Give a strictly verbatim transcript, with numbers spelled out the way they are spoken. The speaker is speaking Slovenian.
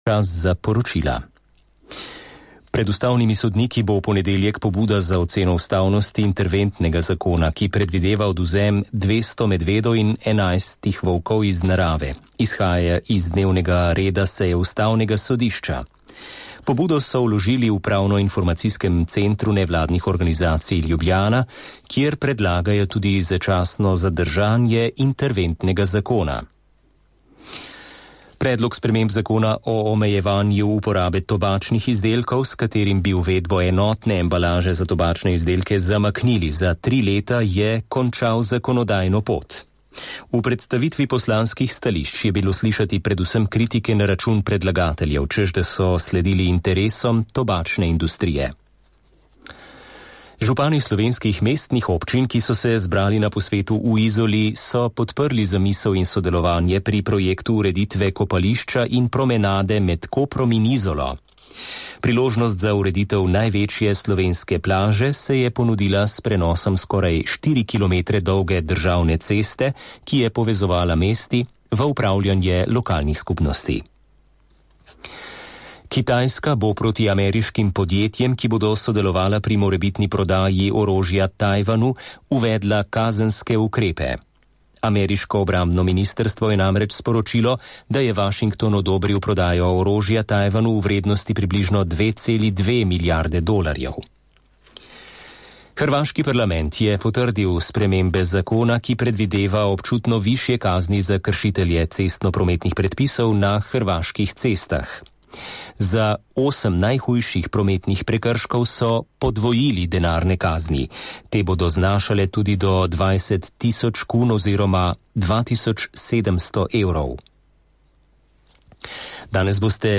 Čas za poročila. Pred ustavnimi sodniki bo v ponedeljek pobuda za oceno ustavnosti interventnega zakona, ki predvideva odvzem dvesto medvedov in enajstih volkov iz narave. Izhaja iz dnevnega reda seje ustavnega sodišča. Pobudo so vložili v Pravno-informacijskem centru nevladnih organizacij Ljubljana, kjer predlagajo tudi začasno zadržanje interventnega zakona. Predlog sprememb zakona o omejevanju uporabe tobačnih izdelkov, s katerim bi uvedbo enotne embalaže za tobačne izdelke zamaknili za tri leta, je končal zakonodajno pot. V predstavitvi poslanskih stališč je bilo slišati predvsem kritike na račun predlagateljev, češ da so sledili interesom tobačne industrije. Župani slovenskih mestnih občin, ki so se zbrali na posvetu v Izoli, so podprli zamisel in sodelovanje pri projektu ureditve kopališča in promenade med Koprom in Izolo. Priložnost za ureditev največje slovenske plaže se je ponudila s prenosom skoraj štiri kilometre dolge državne ceste, ki je povezovala mesti v upravljanje lokalnih skupnosti. Kitajska bo proti ameriškim podjetjem, ki bodo sodelovala pri morebitni prodaji orožja Tajvanu, uvedla kazenske ukrepe. Ameriško obrambno ministrstvo je namreč sporočilo, da je Washington odobril prodajo orožja Tajvanu v vrednosti približno dve celi dve milijarde dolarjev. Hrvaški parlament je potrdil spremembe zakona, ki predvideva občutno višje kazni za kršitelje cestno-prometnih predpisov na hrvaških cestah. Za osem najhujših prometnih prekrškov so podvojili denarne kazni. Te bodo znašale tudi do dvajset tisoč kun oziroma dva tisoč sedemsto evrov. Danes boste